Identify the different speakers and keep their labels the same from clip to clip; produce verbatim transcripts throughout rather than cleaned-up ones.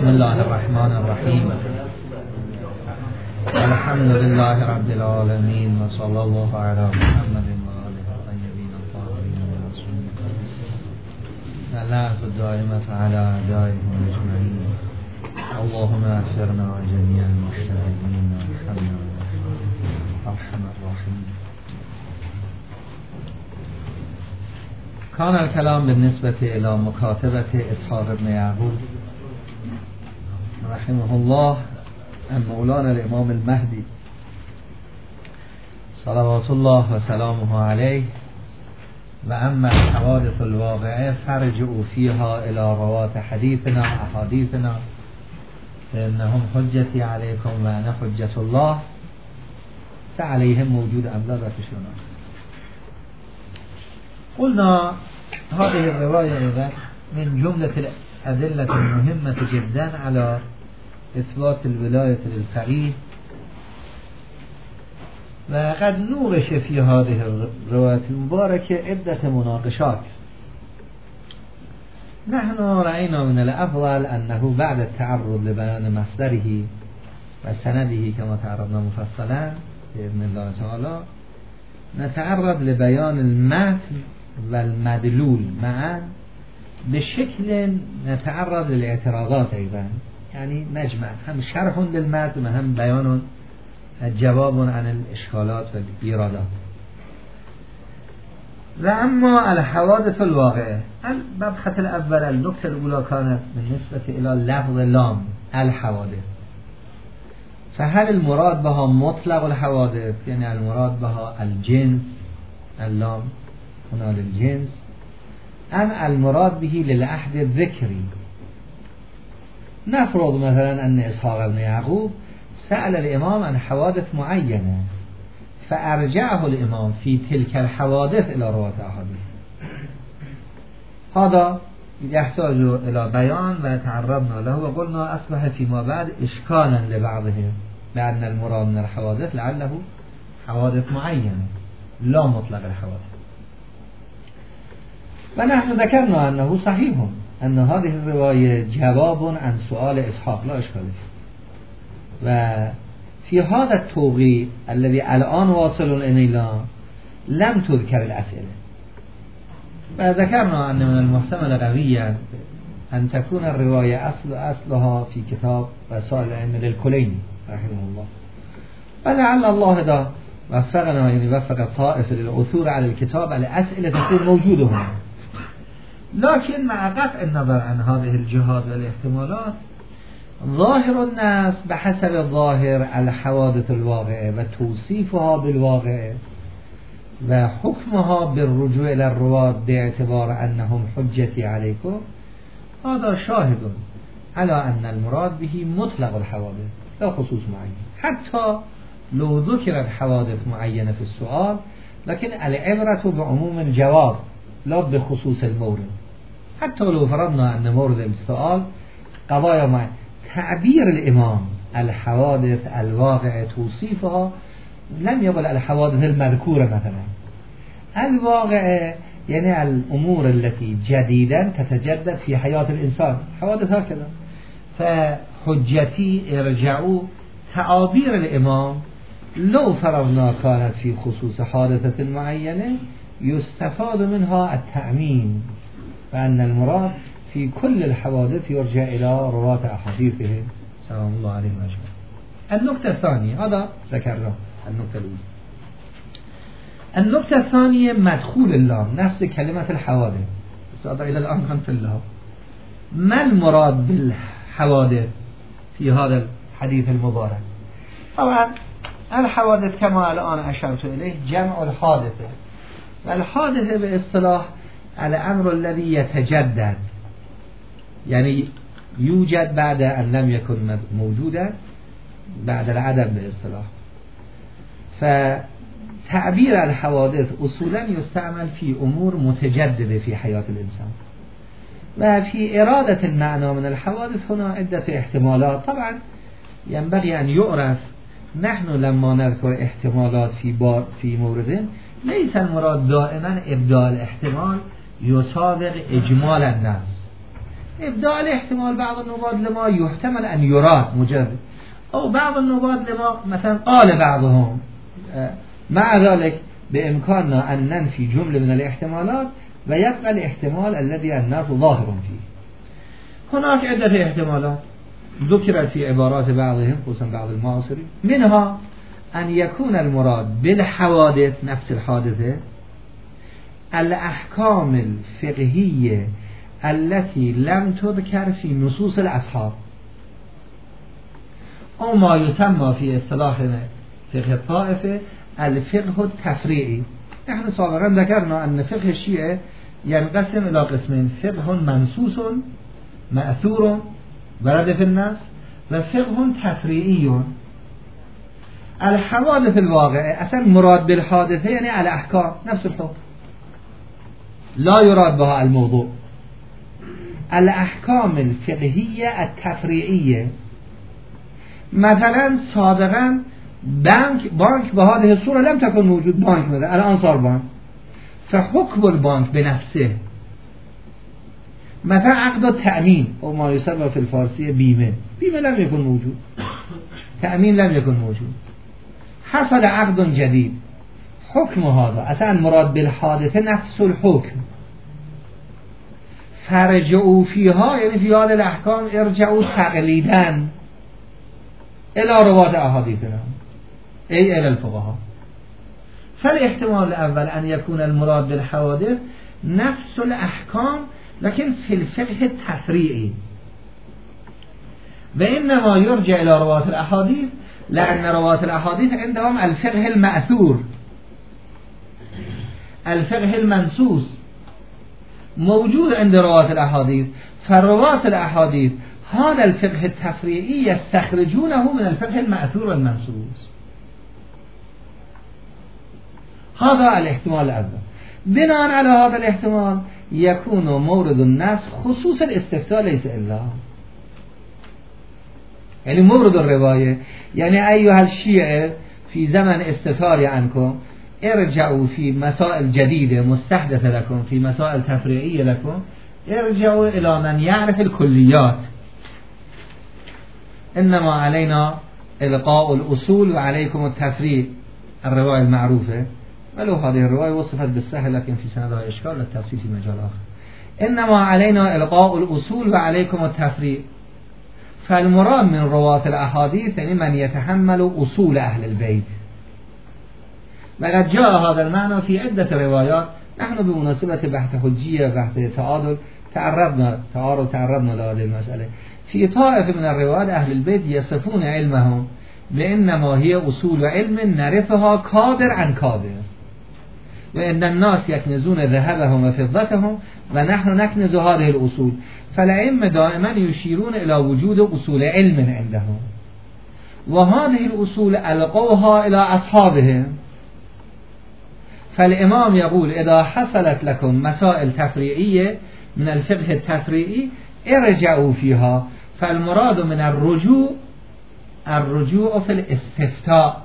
Speaker 1: الله الرحمن الرحیم الحمد لله رب العالمین و صلی الله علی محمد و آله الطیبین الطاهرین و رسوله و لعنة دائمة علی اعدائهم اجمعین. اللهم اغفرنا جميع المشتغلین وارحمنا ارحم الراحمین. كان الكلام بالنسبة إلى مكاتبة إسحاق بن يعقوب رحمه الله عن مولانا الإمام المهدي صلوات الله وسلامه عليه، وأما الحوادث الواقعة فرجعوا فيها إلى رواة حديثنا وأحاديثنا فإنهم حجتي عليكم وأنا حجة الله، فعليهم موجود أم لا بتشونا. قلنا هذه الرواية إذن من جملة الأدلة المهمة جدا على إثبات الولاية للفقيه، وقد نوقش في هذه الرواية المباركة عدة مناقشات. نحن رأينا من الأفضل أنه بعد التعرض لبيان مصدره وسنده كما تعرضنا مفصلا بإذن الله تعالى نتعرض لبيان المتن والمدلول معا بشكل نتعرض للاعتراضات أيضا، يعني نجمع هم شرح للمتن وهم بيان جواب عن الإشكالات والإيرادات. وأما الحوادث الواقعة، المبحث الأول النقطة الأولى كانت بالنسبة إلى لفظ لام الحوادث، فهل المراد بها مطلق الحوادث يعني المراد بها الجنس اللام هنا للجنس، أم المراد به للعهد الذكري؟ نفرض مثلا أن إسحاق بن يعقوب سأل الإمام عن حوادث معينة فأرجعه الإمام في تلك الحوادث إلى رواة أحاديث، هذا يحتاج إلى بيان وتعرضنا له وقلنا أصبح فيما بعد إشكالا لبعضهم لأن المراد من الحوادث لعله حوادث معينة لا مطلق الحوادث. ونحن ذكرنا أنه صحيح أن هذه الرواية جواب عن سؤال إسحاق لا إشكال فيه، وفي هذا التوقيت الذي الآن واصل إلينا لم تذكر الأسئلة، وذكرنا أن من المحتمل قويا أن تكون الرواية أصل أصلها في كتاب رسائل الأئمة للكليني رحمه الله، ولعل الله إذا وفقنا يعني وفق طائفة للعثور على الكتاب الأسئلة تكون موجودة هنا. لكن مع قطع النظر عن هذه الجهات والاحتمالات ظاهر الناس بحسب الظاهر الحوادث الواقعة وتوصيفها بالواقع وحكمها بالرجوع إلى الرواة باعتبار أنهم حجتي عليكم، هذا شاهد على أن المراد به مطلق الحوادث لا خصوص معين، حتى لو ذكرت حوادث معينة في السؤال لكن العبرة بعموم الجواب لا بخصوص المورد. حتى لو فرضنا أن مورد السؤال قضايا مع تعبير الإمام الحوادث الواقع توصيفها لم يقل الحوادث المذكورة مثلا، الواقع يعني الأمور التي جديدا تتجدد في حياة الإنسان، حوادث هكذا. فحجتي ارجعوا تعابير الإمام لو فرضنا كانت في خصوص حادثة معينة يستفاد منها التأمين، وأن المراد في كل الحوادث يرجع إلى رواة أحاديثهم سلام الله عليهم أجمعين. النقطة الثانية هذا ذكرنا النقطة الأولى. النقطة الثانية مدخول اللام نفس كلمة الحوادث، هذا إلى الآن كان في اللام. ما المراد بالحوادث في هذا الحديث المبارك؟ طبعا الحوادث كما الآن أشرت إليه جمع الحادثة، والحادثة باصطلاح الأمر الذي يتجدد يعني يوجد بعد أن لم يكن موجودا بعد العدم باصطلاح. فتعبير الحوادث أصولا يستعمل في أمور متجددة في حياة الإنسان، وفي إرادة المعنى من الحوادث هنا عدة احتمالات. طبعا ينبغي أن يعرف نحن لما نذكر احتمالات في بار في مورد ليس المراد دائما إبدال احتمال يسابق إجمال الناس، ابداء الاحتمال بعض النبات لما يحتمل ان يراد مجرد او بعض النبات لما مثلا قال بعضهم مع ذلك بامكاننا ان ننفي جمله من الاحتمالات و يبقى الاحتمال الذي الناس ظاهر فيه. هناك عده احتمالات ذكرت في عبارات بعضهم خصوصا بعض المعاصرين، منها ان يكون المراد بالحوادث نفس الحادثه الاحکام الفقهیه التي لم تذكر في نصوص الاصحاب او ما يسمى في اصطلاح فقه الطائفه الفقه التفريعي. نحن سابقا ذكرنا ان فقه الشيعه ينقسم الى قسمين: فقه منصوص مأثور ورد في النص و فقه تفريعي. الحوادث الواقعه اصلا مراد بالحادثه یعنی الاحکام نفس الحكم لا يراد بها الموضوع. الاحکام الفقهیه التفریعیه، مثلا سابقا بنك بانك به هذه الصورة لم تكن موجود، بانك مثلا الان صار بانك، فحكم البنك بنفسه. مثلا عقد التأمين او ما يسمى في الفارسية بیمه، بیمه لم يكن موجود، تأمين لم يكن موجود، حصل عقد جديد، حكم هذا اصلا مراد بالحادثه نفس الحكم. فرجعوا فيها یعنی فی هذه الاحکام ارجعوا تقلیدا الى روات احادیثنا ای الى الفقهاء. فالاحتمال الاول ان يكون المراد بالحوادث نفس الاحکام لكن في الفقه التفريعي، وانما يرجع الى روات الاحاديث لان روات الاحاديث عندهم الفقه المأثور الفقه المنصوص موجود عند روات الاحاديث، فروات الاحاديث هذا الفقه التفريعي يستخرجونه من الفقه المأثور والمنصوص. هذا الاحتمال الاول. بناء على هذا الاحتمال يكون مورد النص خصوص الاستفتاء ليس الا، يعني مورد الرواية يعني أيها الشيعة في زمن استثار عنكم ارجعوا في مسائل جديدة مستحدثة لكم، في مسائل تفريعية لكم، ارجعوا إلى من يعرف الكليات، إنما علينا إلقاء الأصول وعليكم التفريع، الرواية المعروفة، ولو هذه الرواية وصفت بالسهل لكن في سندها إشكال للتفسير في مجال آخر. إنما علينا إلقاء الأصول وعليكم التفريع. فالمراد من رواة الأحاديث يعني من يتحمل أصول أهل البيت. وقد جاء هذا المعنى في عدة روايات. نحن بمناسبة بحث حجية بحث تعادل تعرضنا تعارض تعرضنا لهذه المسألة. في طائف من الروايات أهل البيت يصفون علمهم بأنما هي أصول علم نعرفها كابر عن كابر، وإن الناس يكنزون ذهبهم وفضتهم ونحن نكنز هذه الأصول. فالأئمة دائما يشيرون إلى وجود أصول علم عندهم، وهذه الأصول ألقوها إلى أصحابهم. فالإمام يقول إذا حصلت لكم مسائل تفريعية من الفقه التفريعي ارجعوا فيها. فالمراد من الرجوع الرجوع في الاستفتاء،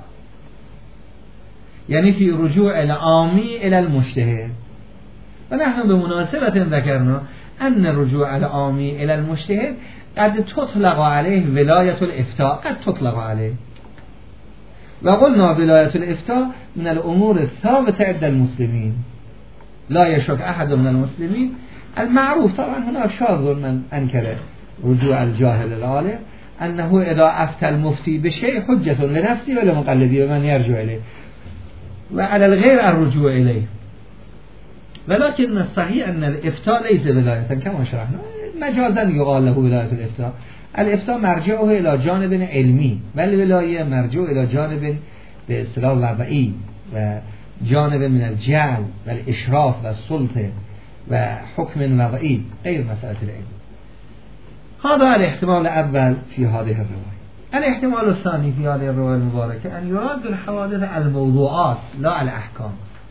Speaker 1: يعني في رجوع العامي إلى المجتهد. ونحن بمناسبة ذكرنا أن الرجوع العامي إلى المجتهد قد تطلق عليه ولاية الإفتاء، قد تطلق عليه، وقلنا ولاية الإفتاء من الأمور الثابتة عند المسلمين، لا يشك أحد من المسلمين. المعروف طبعا هناك شاذ من أنكر رجوع الجاهل العالم أنه إذا أفتى المفتي بشيء حجة لنفسه ولمقلده ومن يرجع إليه، وعلى الغير الرجوع إليه. ولكن الصحيح أن الإفتاء ليس ولاية كما شرحنا، مجازا يقال له ولاية الإفتاء. الإفتاء مرجعه إلى جانب علمي، والولاية مرجع إلى جانب باصطلاح وضعي وجانب من الجعل والإشراف والسلطة وحكم وضعي غير مسألة العلم. هذا الاحتمال الأول في هذه الرواية. الاحتمال الثاني في هذه الرواية المباركة أن يراد بالحوادث الموضوعات لا الأحكام.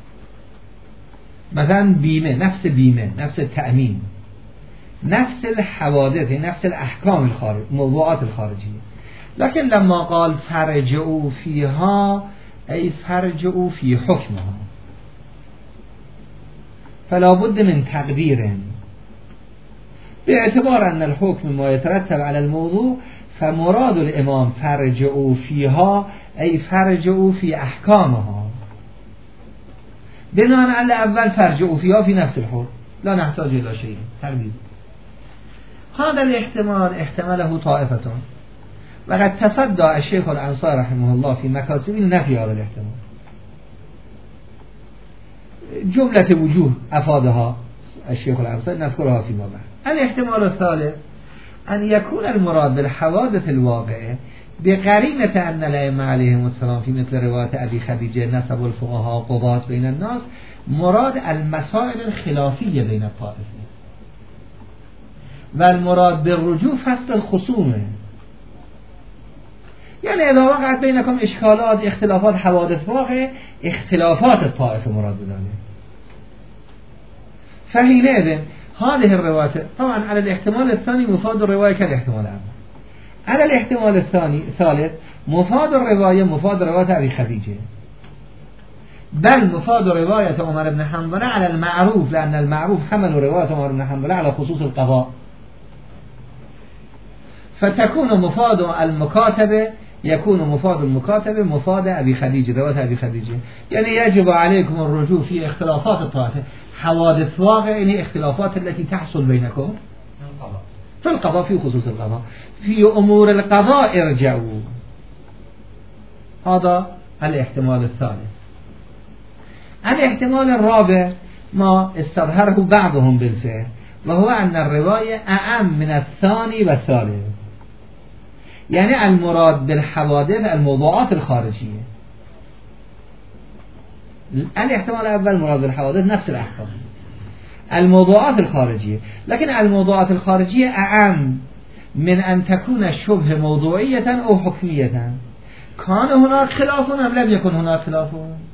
Speaker 1: مثلا بیمه، نفس بیمه، نفس التأمين، نفس الحوادث، نفس الأحكام الخارج، موضوعات الخارجية. لكن لما قال فرجعوا فيها أي فرجعوا في حكمها، فلا بد من تقدير باعتبار أن الحكم ما يترتب على الموضوع فمراد الإمام فرجعوا فيها أي فرجعوا في أحكامها. بناء على أول فرجعوا فيها في نفس الحكم لا نحتاج إلى شيء ترديد. هذا الاحتمال احتمله طائفة وقد تصدى الشيخ الأنصاري رحمه الله في مكاسب نفي هذا الاحتمال. جملة وجوه أفادها الشيخ الأنصاري نذكرها فيما بعد. الاحتمال الثالث أن يكون المراد بالحوادث الواقعة بقرينة أن الأئمة عليهم السلام في مثل رواية أبي خديجة نسب الفقهاء قضاة بين الناس مراد المسائل الخلافية بين الطائفين، والمراد بالرجوع فصل الخصومة. يعني إذا وقعت بينكم إشكالات اختلافات حوادث واقع اختلافات الطائفة مراد بذلك. فحينئذ هذه الرواية طبعا على الاحتمال الثاني مفاد الرواية كالاحتمال الأول. على الاحتمال الثاني الثالث مفاد الرواية مفاد رواية أبي خديجة، بل مفاد رواية عمر بن حنظلة على المعروف، لأن المعروف حمل رواية عمر بن حنظلة على خصوص القضاء، فتكون مفاد المكاتبة يكون مفاد المكاتبة مفاد أبي خديجة رواية أبي خديجة. يعني يجب عليكم الرجوع في اختلافات الطائفة حوادث واقع، يعني اختلافات التي تحصل بينكم في القضاء في خصوص القضاء في أمور القضاء ارجعوا. هذا الاحتمال الثالث. الاحتمال الرابع ما استظهره بعضهم بالفعل، وهو أن الرواية أعم من الثاني والثالث. يعني المراد بالحوادث الموضوعات الخارجية. الاحتمال الأول مراد بالحوادث نفس الأحكام الموضوعات الخارجية، لكن الموضوعات الخارجية أعم من أن تكون الشبه موضوعية أو حكمية. كان هناك خلاف أم لم يكن هناك خلاف؟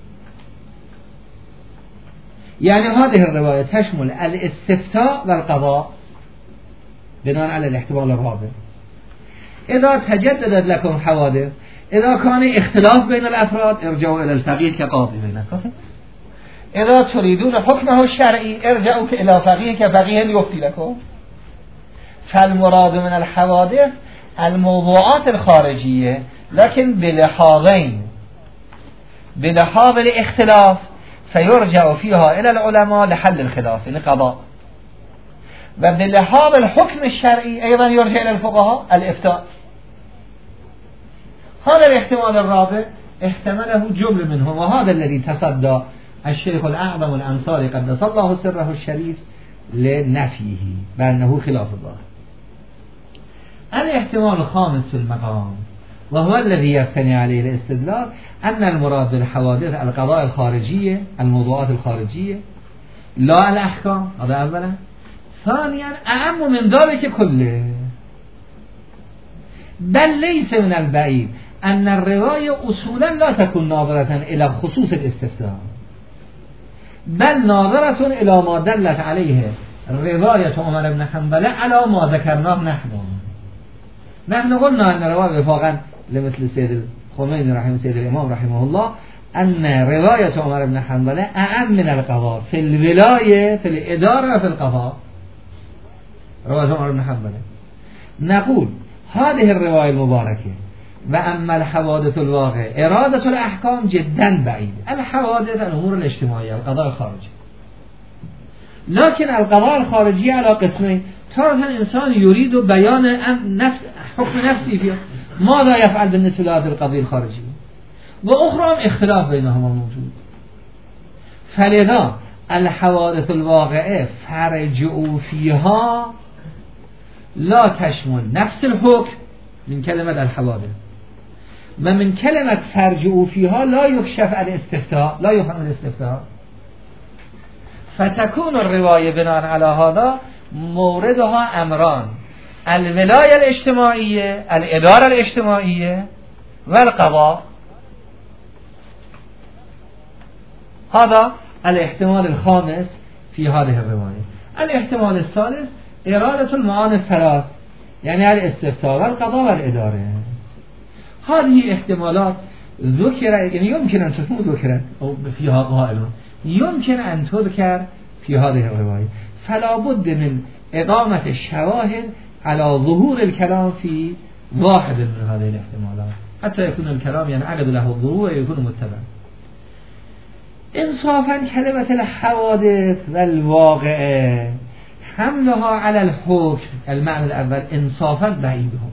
Speaker 1: يعني هذه الرواية تشمل الاستفتاء والقضاء بناء على الاحتمال الرابع. إذا تجددت لكم حوادث، إذا كان اختلاف بين الأفراد ارجعوا إلى الفقيه كقاضي بينكم. إذا تريدون حكمه الشرعي ارجعوا إلى فقيه كفقيه يفتي لكم. فالمراد من الحوادث الموضوعات الخارجية، لكن بلحاظين: بلحاظ الاختلاف فيرجع فيها إلى العلماء لحل الخلاف القضاء، وبلحاظ الحكم الشرعي أيضا يرجع إلى الفقهاء الإفتاء. هذا الاحتمال الرابع احتمله جمل منهم، وهذا الذي تصدى الشيخ الأعظم الأنصاري قدس الله سره الشريف لنفيه بأنه خلاف الظاهر. الاحتمال الخامس في المقام وهو الذي يبتني عليه الاستدلال أن المراد بالحوادث القضاء الخارجية الموضوعات الخارجية لا الأحكام. هذا أولا. ثانيا أعم من ذلك كله، بل ليس من البعيد أن الرواية أصولا لا تكون ناظرة إلى خصوص الاستفتاء، بل ناظرة إلى ما دلت عليه رواية عمر بن حنظلة على ما ذكرناه نحن. نحن قلنا أن رواية وفاقا لمثل السيد الخميني رحمه السيد الإمام رحمه الله أن رواية عمر بن حنظلة أعم من القضاء في الولاية في الإدارة في القضاء. رواية عمر بن حنظلة نقول هذه الرواية المباركة. وأما الحوادث الواقع إرادة الأحكام جدا بعيد. الحوادث الأمور الاجتماعية القضاء الخارجي، لكن القضاء الخارجي على قسمين: تارة الإنسان يريد بيان نفس حكم نفسي فيه ماذا يفعل بالنسبة لهذه القضية الخارجية، وأخرى اختلاف بينهما موجود. فلذا الحوادث الواقعة فرجعوا فيها لا تشمل نفس الحكم من كلمة الحوادث، ومن كلمة فرجعوا فيها لا يكشف الاستفتاء، لا يفهم الاستفتاء. فتكون الرواية بناء على هذا موردها أمران: الولاية الاجتماعية الإدارة الاجتماعية والقضاء. هذا الاحتمال الخامس في هذه الرواية. الاحتمال الثالث إرادة المعاني الثلاث، يعني الاستفتاء والقضاء والإدارة. هذه احتمالات ذكر، يعني يمكن أن تكون ذكرت أو فيها قائل يمكن أن تذكر في هذه الرواية، فلا بد من اقامت الشواهد على ظهور الكلام في واحد من هذه الاحتمالات حتى يكون الكلام ينعقد له الظهور ويكون متبعا. انصافا كلمة الحوادث والواقع حملها على الحكم المعنى الأول انصافا بعيدهم،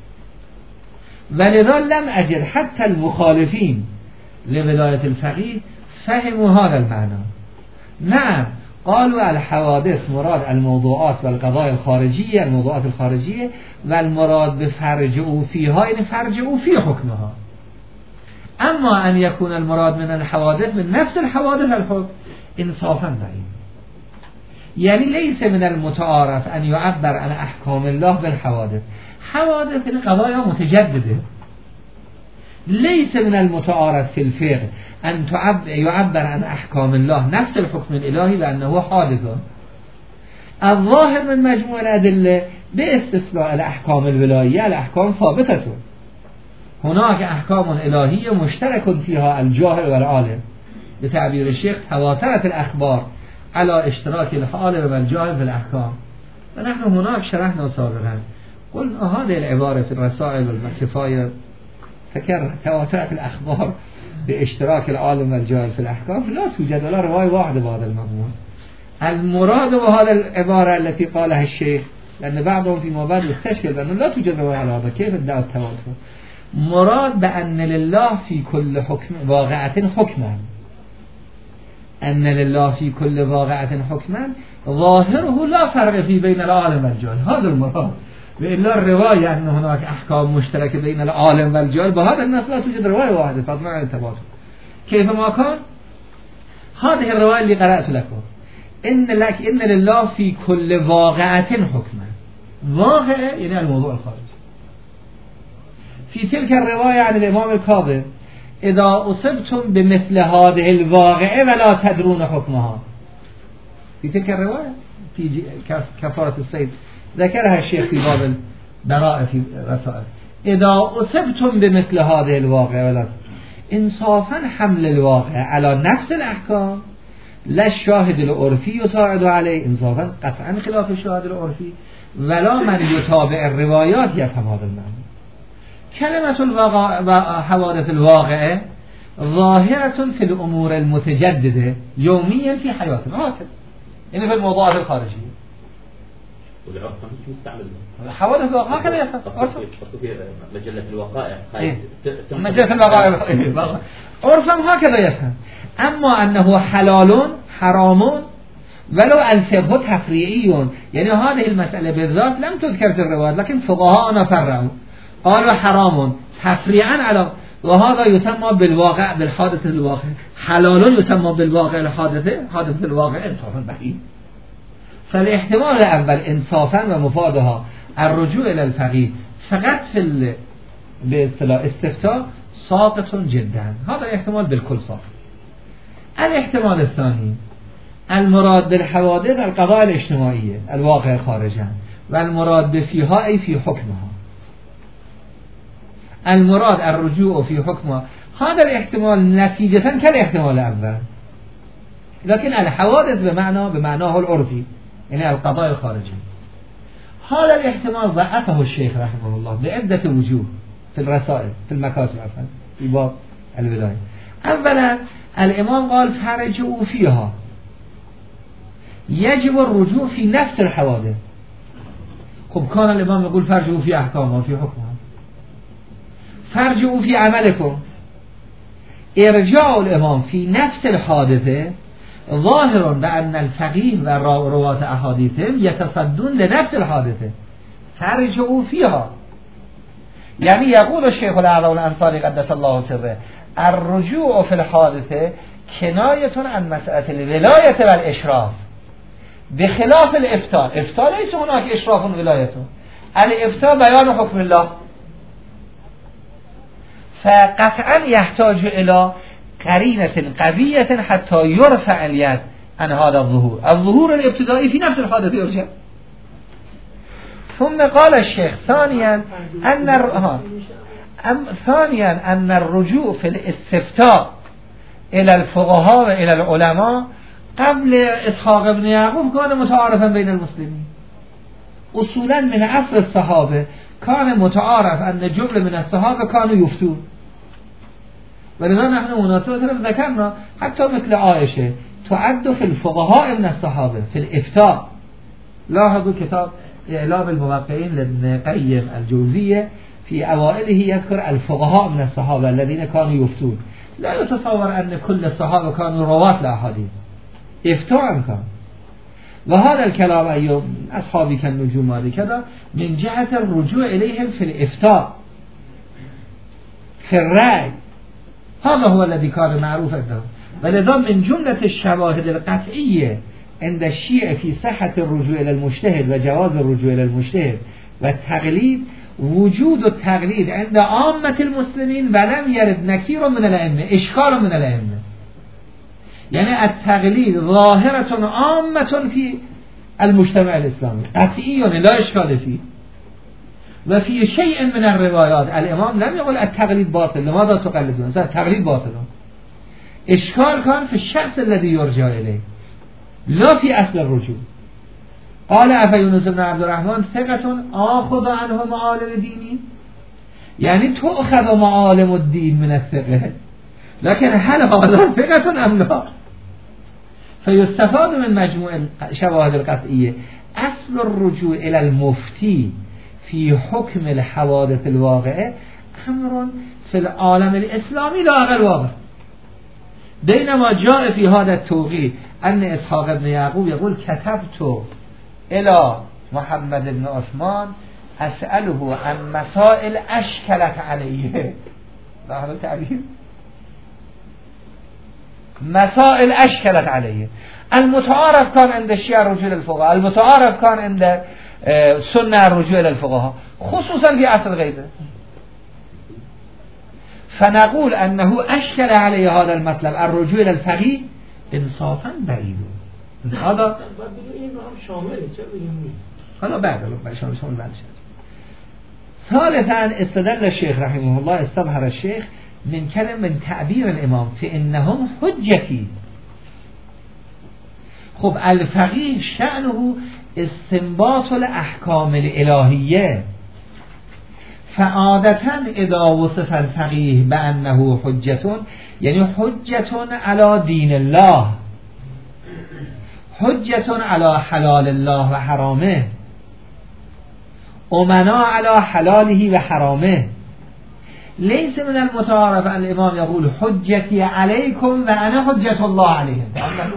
Speaker 1: ولذا لم أجد حتى المخالفين لولاية الفقيه فهموا هذا المعنى. نعم قالوا الحوادث مراد الموضوعات والقضايا الخارجية، الموضوعات الخارجية، والمراد بفرجعوا فيها يعني فرجعوا في حكمها. اما ان يكون المراد من الحوادث من نفس الحوادث الحكم انصافا بعيد، يعني ليس من المتعارف ان يعبر عن احكام الله بالحوادث. حوادث قضايا متجددة، ليس من المتعارف في الفقه أن يعبر عن أحكام الله نفس الحكم الإلهي بأنه حادث. الظاهر من مجموع الأدلة باستثناء الأحكام الولائية الأحكام ثابتة، هناك أحكام إلهية مشترك فيها الجاهل والعالم، بتعبير الشيخ تواترت الأخبار على اشتراك العالم والجاهل في الأحكام. ونحن هناك شرحنا سابقا قلنا هذه العبارة في الرسائل والكفاية فكر تواترت الأخبار باشتراك العالم والجاهل في الأحكام لا توجد ولا رواية واحدة بهذا المضمون. المراد بهذا العبارة التي قالها الشيخ، لأن بعضهم فيما بعد يستشكل بأنه لا توجد رواية على هذا، كيف ادعى التواتر؟ مراد بأن لله في كل حكم واقعة حكما، أن لله في كل واقعة حكما ظاهره لا فرق في بين العالم والجاهل، هذا المراد. وإلا الرواية أن هناك أحكام مشتركة بين العالم والجاهل بهذا النص لا توجد رواية واحدة فضلا عن التواتر. كيف ما كان هذه الرواية اللي قرأت لكم إن لك إن لله في كل واقعة حكما، واقع يعني الموضوع الخارجي. في تلك الرواية عن الإمام الكاظم إذا أصبتم بمثل هذه الواقعة ولا تدرون حكمها، في تلك الرواية في كفارة الصيد ذكرها الشيخ في باب البراءة في رسائل، إذا أصبتم بمثل هذه الواقعة ولا انصافا حمل الواقع على نفس الأحكام لا الشاهد العرفي يساعد عليه، انصافا قطعا خلاف الشاهد العرفي، ولا من يتابع الروايات يفهم هذا المعنى. كلمة الواقع حوادث الواقع ظاهرة في الأمور المتجددة يوميا في حياتنا، هكذا يعني في الموضوعات الخارجية.
Speaker 2: والعرف مش مستعمل
Speaker 1: الحوادث الواقع هكذا يفهم
Speaker 2: مجلة الوقائع
Speaker 1: إيه؟ مجلة الوقائع عرفا هكذا يفهم. أما أنه حلال حرام ولو الفقه تفريعي، يعني هذه المسألة بالذات لم تذكر في الروايات لكن فقهاءنا فرعوا قالوا حرام تفريعا على، وهذا يسمى بالواقع بالحادث الواقع، حلال يسمى بالواقع الحادثة حادث الواقع انصافا بعيد. فالاحتمال الأول انصافا ومفادها الرجوع إلى الفقيه فقط في باصطلاح استفتاء ساقط جدا، هذا احتمال بالكل ساقط. الاحتمال الثاني المراد بالحوادث القضايا الاجتماعية الواقع خارجا، والمراد بفيها أي في حكمها، المراد الرجوع في حكمها. هذا الاحتمال نتيجة كالاحتمال الأول، لكن الحوادث بمعنى بمعناه العرفي يعني القضايا الخارجية. هذا الاحتمال ضعفه الشيخ رحمه الله بعدة وجوه في الرسائل في المكاسب عفوا في باب الولاية. أولا الإمام قال فرجعوا فيها، يجب الرجوع في نفس الحوادث. خب كان الإمام يقول فرجعوا في أحكامها في حكمها، فرجعوا في عملكم. ارجاع الإمام في نفس الحادثة ظاهر بأن الفقيه ورواة أحاديثهم يتصدون لنفس الحادثة، فرجعوا فيها. يعني يقول الشيخ الأعظم الأنصاري قدس الله سره الرجوع في الحادثة كناية عن مسألة الولاية والإشراف بخلاف الإفتاء. إفتاء ليس هناك إشراف ولايته، الإفتاء بيان حكم الله، فقطعا يحتاج إلى قرينة قوية حتى يرفع اليد عن هذا الظهور، الظهور الابتدائي في نفس الحادث يرجع. ثم قال الشيخ ثانيا أن الر... أم... ثانيا أن الرجوع في الاستفتاء إلى الفقهاء وإلى العلماء قبل إسحاق بن يعقوب كان متعارفا بين المسلمين، اصولا من عصر الصحابه کان متعارف ان جمله من الصحابه کانوا یفتون ولذا نحن مناسبة ذكرنا حتى مثل عائشة تعد في الفقهاء من الصحابة في الإفتاء. لاحظوا كتاب إعلام الموقعين لابن قيم الجوزية في أوائله يذكر الفقهاء من الصحابة الذين كانوا يفتون. لا يتصور أن كل الصحابة كانوا رواة لأحاديث، إفتاء كان. وهذا الكلام أيهم أصحابي كالنجوم هذه كذا من جهة الرجوع إليهم في الإفتاء في الرأي، هذا هو الذي كان معروفا له. ولذا من جملة الشواهد القطعية عند الشيعة في صحة الرجوع إلى المجتهد وجواز الرجوع إلى المجتهد والتقليد وجود التقليد عند عامة المسلمين ولم يرد نكير من الأئمة، إشكال من الأئمة. يعني التقليد ظاهرة عامة في المجتمع الإسلامي قطعي لا إشكال فيه. وفي شيء من الروايات الإمام لم يقل التقليد باطل، لماذا تقلدون؟ التقليد باطل. إشكال كان في الشخص الذي يرجع إليه لا في أصل الرجوع. قال أفيونس بن عبد الرحمن ثقة آخذ عنه معالم ديني، يعني تأخذ معالم الدين من الثقة، لكن هل هذا ثقة أم لا؟ فيستفاد من مجموع الشواهد القطعية أصل الرجوع إلى المفتي في حكم الحوادث الواقعة أمر في العالم الإسلامي لا أقل واضح. بينما جاء في هذا التوقيع أن إسحاق بن يعقوب يقول كتبت إلى محمد بن عثمان أسأله عن مسائل أشكلت عليه. لا هذا تعبير مسائل أشكلت عليه. المتعارف كان عند الشيعة الرجوع للفقهاء، المتعارف كان عند سنة الرجوع للفقهاء خصوصا في عصر الغيبة، فنقول أنه أشكل عليه هذا المطلب الرجوع إلى الفقيه انصافا بعيد. هذا هذا بعد شامل شامل بعد. ثالثا استدل الشيخ رحمه الله، استظهر الشيخ من كلام من تعبير الإمام فإنهم حجتي. خب الفقيه شأنه استنباط الأحكام الإلهية، فعادة إذا وصف الفقيه بأنه حجة يعني حجة على دين الله، حجة على حلال الله و حرامه، أمنا على حلاله و حرامه. ليس من المتعارف أن الإمام يقول حجتي عليكم وأنا حجة الله عليهم،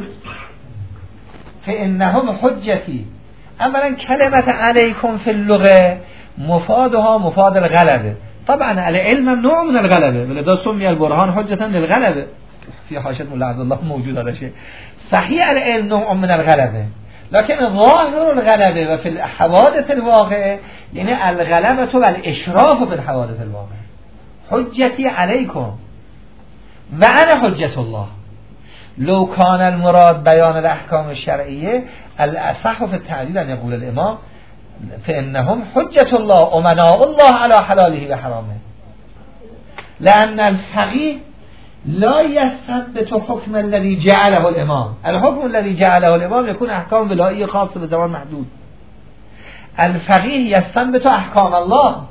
Speaker 1: فإنهم حجتي. أولا كلمة عليكم في اللغة مفادها مفاد الغلبة، طبعا العلم نوع من الغلبة، ولذا سمي البرهان حجة للغلبة. في حاشية مولا عبدالله موجود هذا شيء. صحيح العلم نوع من الغلبة، لكن ظاهر الغلبة وفي الحوادث الواقعة يعني الغلبة والإشراف في الحوادث الواقعة. حجتي عليكم وأنا حجة الله. لو كان المراد بيان الأحكام الشرعية الأصح في التعليل أن يقول الإمام فإنهم حجة الله أمناء الله على حلاله وحرامه، لأن الفقيه لا يثبت حكم الذي جعله الإمام. الحكم الذي جعله الإمام يكون أحكام ولائية خاصة بزمان محدود. الفقيه يثبت أحكام الله،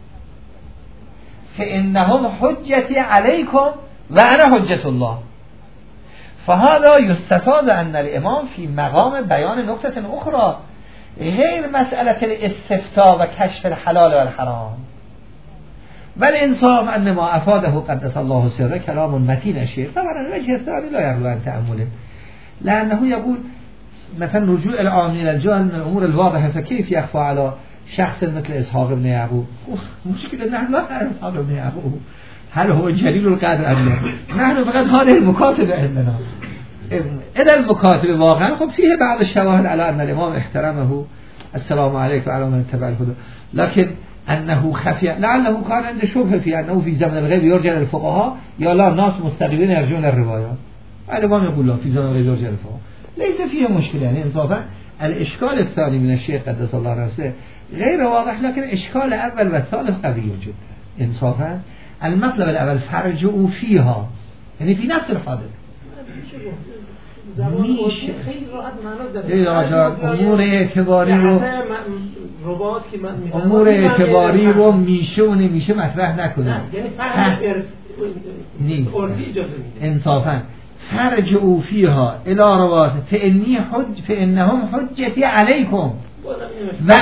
Speaker 1: فإنهم حجتي عليكم وأنا حجة الله. فهذا يستفاد أن الإمام في مقام بيان نقطة أخرى غير مسألة الاستفتاء وكشف الحلال والحرام. بل إنصاف أن ما أفاده قدس الله سره كلام متين الشيخ. طبعا الوجه الثاني لا يرجو أن تأمله، لأنه يقول مثلا رجوع العام إلى الجهل من الأمور الواضحة، فكيف يخفى على شخص مثل إسحاق بن يعقوب؟ مشكلة نحن لا نعرف إسحاق بن يعقوب هل هو جليل القدر أم لا؟ نحن فقط هذه المكاتبة عندنا. إذا المكاتبة واقعا خب فيه بعض الشواهد على أن الإمام احترمه، السلام عليكم على من اتبع الهدى، لكن أنه خفي لعله كان عنده شبهة في أنه في زمن الغيب يرجع للفقهاء يا لا الناس مستقبلين يرجعون الروايات. الإمام يقول لا في زمن الغيب يرجع للفقهاء، ليس فيه مشكلة. يعني إنصافا الإشكال الثاني من الشيخ قدس الله نفسه غير واضح، لكن إشكال أول والثالث قوي جدا. إنصافا المطلب الأول فرجعوا فيها، يعني في نفس الحادث میشه
Speaker 3: خیلی راحت معنا داره.
Speaker 1: خیلی راحت امور اعتباری رو
Speaker 3: ربات که من میگم
Speaker 1: امور اعتباری رو میشه و نمیشه مطرح نکنه.
Speaker 3: یعنی فهم
Speaker 1: نیست
Speaker 3: عرفی اجازه میده.
Speaker 1: انصافا خرج او فیها الی روات فانی حج فانهم حجتی علیکم و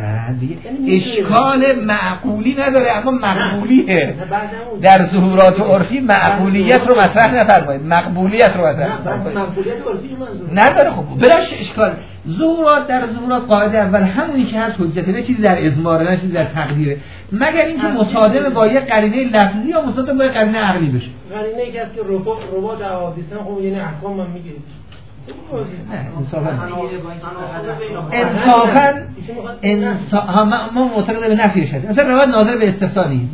Speaker 1: اشکال معقولی نداره اما مقبولیه. در ظهورات عرفی معقولیت رو مطرح نفرمایید، مقبولیت رو مطرح نفرمایید. نداره. خب بلاش اشکال. ظهورات در ظهورات قاعده اول همونی که هست حجت، نه چیزی در اضمار، نه چیزی در تقدیره، مگر اینکه مصادم با یه قرینه لفظی یا مصادم با یه قرینه عقلی بشه.
Speaker 3: قرینه ای که هست که ربا ربا در حدیثن خب یعنی احکام من میگه.
Speaker 1: انصافا انصافا انصافا ما معتقد به نفیش هست. مثلا روایت ناظر به استثنا نیست.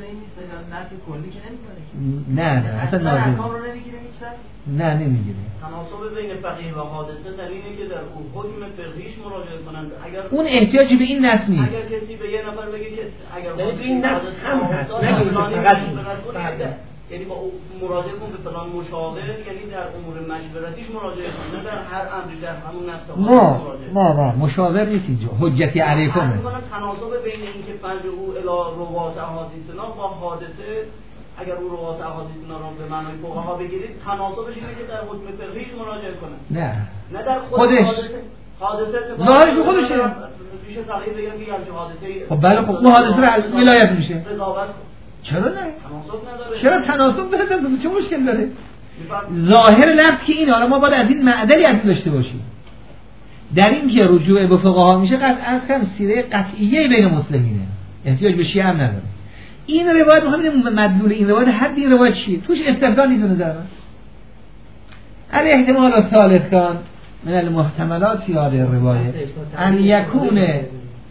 Speaker 1: نه نه اصلا ناظر نه نمیگیره.
Speaker 4: تناسب بین فقیه و حادثه در اینه که در اون حکم فقهیش مراجعه کنند. اگر
Speaker 1: اون احتیاجی به این نص نیست.
Speaker 4: اگر کسی به یه نفر بگه که اگر
Speaker 3: یعنی این نص هم هست نه
Speaker 4: یعنی با مراجعه کن به فلان مشاور، یعنی در امور مشورتیش مراجعه کن، نه در هر امری در همون نفس
Speaker 1: نه نه نه مشاور نیست اینجا، حجتی علیکم.
Speaker 4: میگم تناسب بین اینکه فرض او الی روات احادیثنا با حادثه، اگر او روات احادیثنا رو به معنای فقها بگیرید، تناسبش اینه که در حکم فقهیش مراجعه کنه.
Speaker 1: نه
Speaker 4: نه در خود
Speaker 1: خودش
Speaker 4: حادثه
Speaker 1: ظاهرش به خودشه.
Speaker 4: میشه فقیه بگم که همچین حادثه
Speaker 1: خب بله خب اون حادثه رو ولایت میشه.
Speaker 4: قضاوت
Speaker 1: چرا نه؟ چرا تناسب داره؟ چه مشکل داره؟ ظاهر لفظ که این، حالا ما باید از این معدلی از داشته باشیم. در این که رجوع به فقها میشه قطعا کم سیره قطعیه بین مسلمینه، احتیاج به شیعه هم نداره. این روایت میخوام ببینیم مدلول این روایت حد این روایت چیه؟ توش استثنا نیست نظر من. علی احتمال الثالث کان من المحتملات فی هذه الروایه ان یکون نه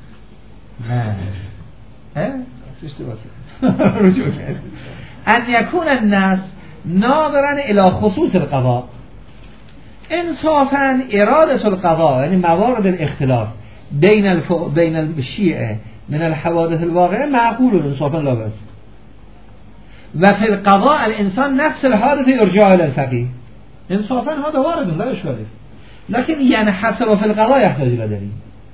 Speaker 1: ها رجوع ان یکون الناس ناظرا الی خصوص القضاء. انصافا اراده القضاء یعنی موارد الاختلاف بین الف... بین الشیعه من الحوادث الواقعه معقول انصافا لا بأس. و فی القضاء الانسان نفس الحادث يرجع الى الفقيه. انصافا هذا وارد لا اشكال لكن ينحصر في القضاء يحتاج الى دليل.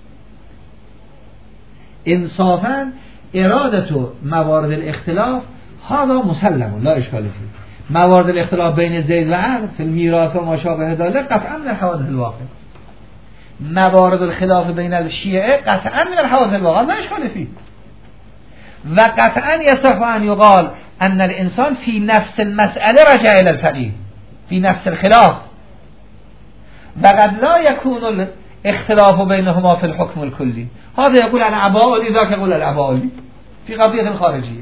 Speaker 1: انصافا اراده موارد الاختلاف هذا مسلم لا اشكال فيه. موارد الاختلاف بین زید و عمرو فی المیراث و ما شابه ذلك قطعا من الحوادث الواقع. موارد الخلاف بین الشیعه قطعا من الحوادث الواقع لا اشكال فيه. و قطعا يصح ان يقال ان الانسان في نفس المسأله رجع الى الفقيه في نفس الخلاف وقد لا يكون الاختلاف بينهما في الحكم الكلي. هذا يقول عن عباء ذاك يقول العباء في قضية خارجية.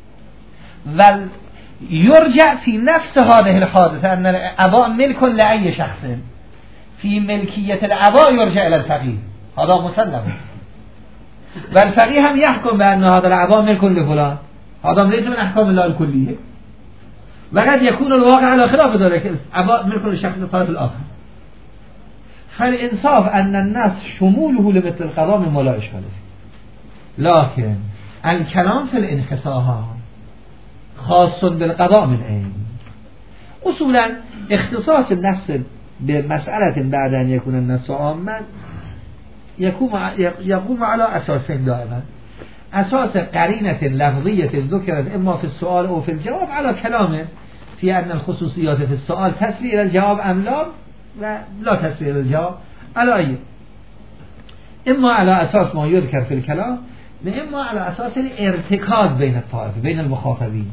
Speaker 1: ويرجع في نفس هذه الحادثة أن العباء ملك لأي شخص، في ملكية العباء يرجع إلى الفقيه هذا مسلم. والفقيه هم يحكم بأن هذا العباء ملك لفلان، هذا ليس من أحكام الله الكلية. وقد يكون الواقع على خلاف ذلك، العباء ملك للشخص الطرف الآخر. فالإنصاف أن الناس شموله لمثل القضاء مما لا إشكال فيه. لكن الكلام في الانحصار خاص بالقضاء من أين؟ اصولا اختصاص النص بمسألة بعد أن يكون النص عاما يقوم على أساسين دائما. أساس قرينة لفظية ذكرت إما في السؤال أو في الجواب على كلامه في أن الخصوصيات في السؤال تسري إلى الجواب أم لا، ولا تسري إلى الجواب على أي، إما على أساس ما يذكر في الكلام وإما على أساس الارتكاز بين الطائف بين المخاطبين.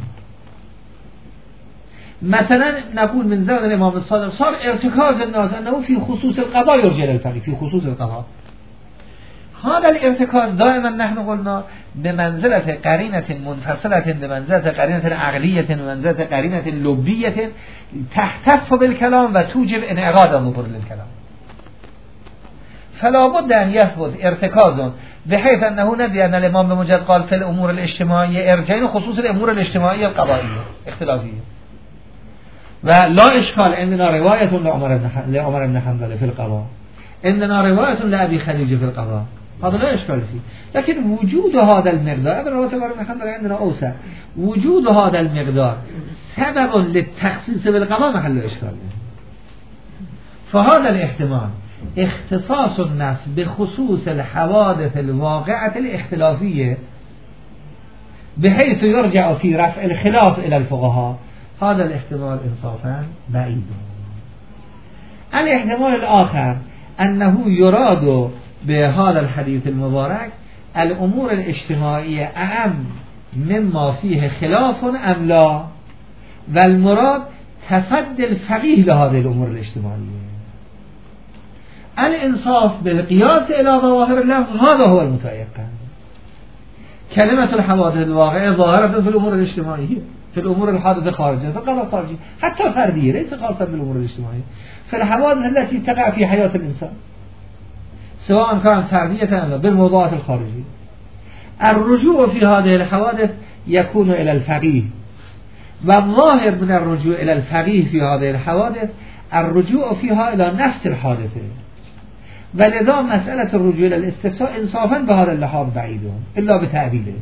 Speaker 1: مثلا نقول من زمن الإمام الصادق صار ارتكاز الناس أنه في خصوص القضاء يرجع للفقيه في خصوص القضاء. هذا الارتكاز دائما نحن قلنا بمنزلة قرينة منفصلة، بمنزلة قرينة عقلية، بمنزلة قرينة لبية تحتف بالكلام وتوجب انعقاد النظر للكلام. فلا بد أن يثبت ارتكاز بحيث أنه ندري أن الإمام بمجرد قال في الأمور الاجتماعية ارجعين خصوص الأمور الاجتماعية القضائية اختلافية. ولا إشكال عندنا رواية لعمر بن حنبل في القضاء، عندنا رواية لأبي خديجة في القضاء، هذا لا إشكال فيه. لكن وجود هذا المقدار ابن رواية عمر بن حنبل عندنا أوسع، وجود هذا المقدار سبب للتخصيص بالقضاء محل إشكال. فهذا الاحتمال اختصاص النص بخصوص الحوادث الواقعة الاختلافية بحيث يرجع في رفع الخلاف إلى الفقهاء، هذا الاحتمال إنصافا بعيد. الاحتمال الآخر أنه يراد بهذا الحديث المبارك الأمور الاجتماعية أعم مما فيه خلاف أم لا، والمراد تصدي الفقيه لهذه الأمور الاجتماعية. الإنصاف بالقياس إلى ظواهر اللفظ هذا هو المتيقن. كلمة الحوادث الواقعية ظاهرة في الأمور الاجتماعية، في الأمور الحادثة خارجية، في القضاء الخارجي حتى فردية، ليس خاصة بالأمور الاجتماعية، في الحوادث التي تقع في حياة الإنسان سواء كانت فردية أم لا بالموضوعات الخارجية. الرجوع في هذه الحوادث يكون إلى الفقيه، والظاهر من الرجوع إلى الفقيه في هذه الحوادث الرجوع فيها إلى نفس الحادثة، ولذا مسألة الرجوع إلى الاستفساء إنصافا بهذا اللحاظ بعيدون إلا بتأويله.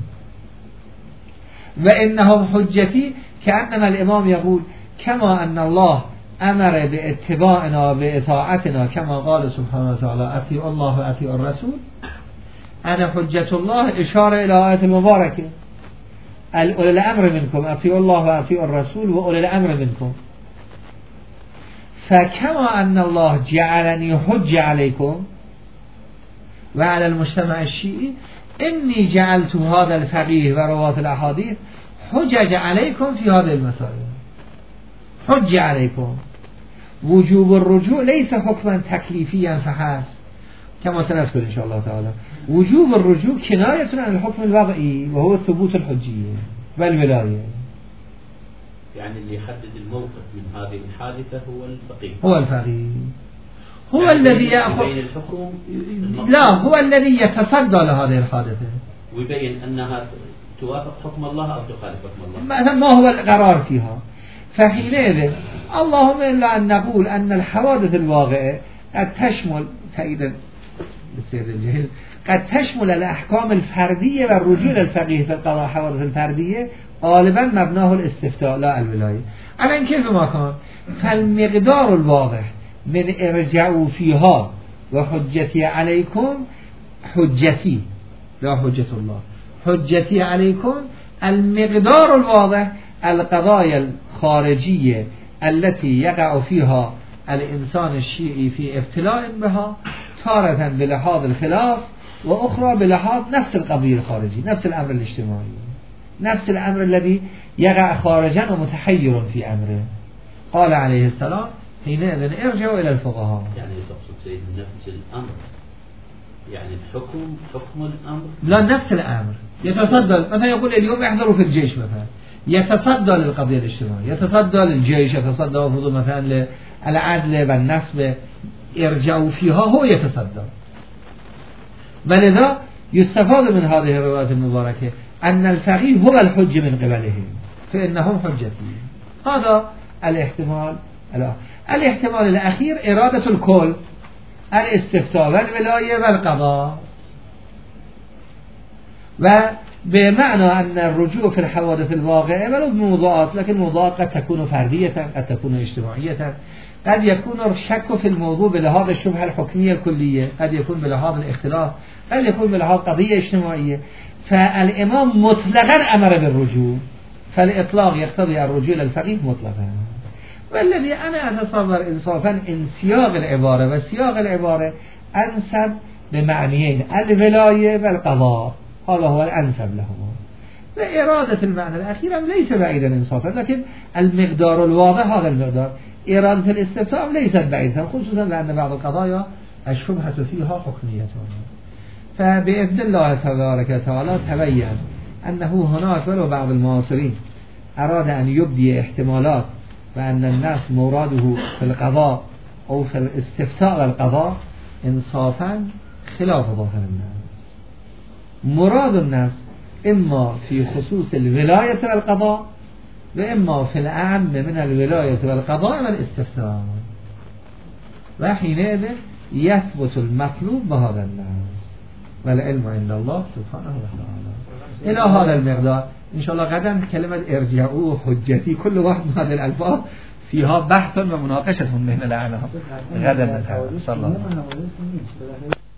Speaker 1: وإنهم حجتي كأنما الإمام يقول كما أن الله أمر باتباعنا بإطاعتنا كما قال سبحانه وتعالى أطيعوا الله وأطيعوا الرسول، أنا حجة الله إشارة إلى آية المباركة أولي الأمر منكم أطيعوا الله وأطيعوا الرسول وأولي الأمر منكم. فكما أن الله جعلني حجة عليكم وعلى المجتمع الشيعي، إني جعلت هذا الفقيه ورواة الأحاديث حجج عليكم في هذه المسائل. حجة عليكم. وجوب الرجوع ليس حكما تكليفيا فحسب كما سنذكر إن شاء الله تعالى. وجوب الرجوع كناية عن الحكم الوضعي وهو ثبوت الحجية والولاية.
Speaker 2: يعني اللي يحدد الموقف من هذه الحادثة هو الفقيه.
Speaker 1: هو الفقيه هو
Speaker 2: يعني
Speaker 1: الذي يأخذ
Speaker 2: يبين الحكم.
Speaker 1: لا هو الذي يتصدى لهذه الحادثة
Speaker 2: ويبين أنها توافق حكم الله أو تخالف حكم الله.
Speaker 1: مثلا ما هو القرار فيها. فحينئذ اللهم إلا أن نقول أن الحوادث الواقعة قد تشمل تأييدا بسير الجهل قد تشمل الأحكام الفردية والرجوع للفقيه في القضاء. حوادث الفردية غالبا مبناه الاستفتاء لا الولاية. الآن كيف ما كان فالمقدار الواضح من ارجعوا فيها وحجتي عليكم حجتي لا حجة الله حجتي عليكم، المقدار الواضح القضايا الخارجية التي يقع فيها الإنسان الشيعي في ابتلاء بها تارة بلحاظ الخلاف وأخرى بلحاظ نفس القضية الخارجي، نفس الأمر الاجتماعي، نفس الأمر الذي يقع خارجا ومتحير في أمره. قال عليه السلام حينئذ ارجعوا إلى الفقهاء.
Speaker 2: يعني تقصد سيد نفس الأمر، يعني الحكم حكم الأمر
Speaker 1: لا نفس الأمر يتصدى. مثلا يقول اليوم احضروا في الجيش مثلا، يتصدى للقضية الاجتماعية، يتصدى للجيش، يتصدى وفضل مثلا للعدل والنصب، ارجعوا فيها هو يتصدى. ولذا يستفاد من هذه الروايات المباركة أن الفقيه هو الحج من قبلهم فإنهم حجتي. هذا الاحتمال الأخير. الاحتمال الأخير إرادة الكل، الاستفتاء والولاية والقضاء، وبمعنى أن الرجوع في الحوادث الواقعة ولو بموضوعات، لكن موضوعات قد تكون فردية قد تكون اجتماعية، قد يكون الشك في الموضوع بلحاظ الشبهة الحكمية الكلية، قد يكون بلحاظ الاختلاف، قد يكون بلحاظ قضية اجتماعية. فالإمام مطلقا أمر بالرجوع، فالإطلاق يقتضي الرجوع للفقيه مطلقا. والذي أنا أتصور إنصافا إن سياق العبارة وسياق العبارة أنسب بمعنيين الولاية والقضاء، هذا هو الأنسب لهما. وإرادة المعنى الأخير ليس بعيدا إنصافا، لكن المقدار الواضح هذا المقدار. إرادة الاستفتاء ليست بعيدا، خصوصا لأن بعض القضايا الشبهة فيها حكمية. فبإذن الله تبارك وتعالى تبين أنه هناك ولو بعض المعاصرين أراد أن يبدي احتمالات وأن الناس مراده في القضاء أو في الاستفتاء والقضاء إنصافا خلاف ظاهر الناس. مراد الناس إما في خصوص الولاية والقضاء وإما في الأعم من الولاية والقضاء والاستفتاء، وحينئذ يثبت المطلوب بهذا الناس، والعلم عند الله سبحانه وتعالى. إلى هذا المقدار إن شاء الله غدا كلمة ارجعوا حجتي كل واحد من هذه الألفاظ فیها بحث و مناقشتون بین الاعلام. غدا نتعلم صلی الله علیه و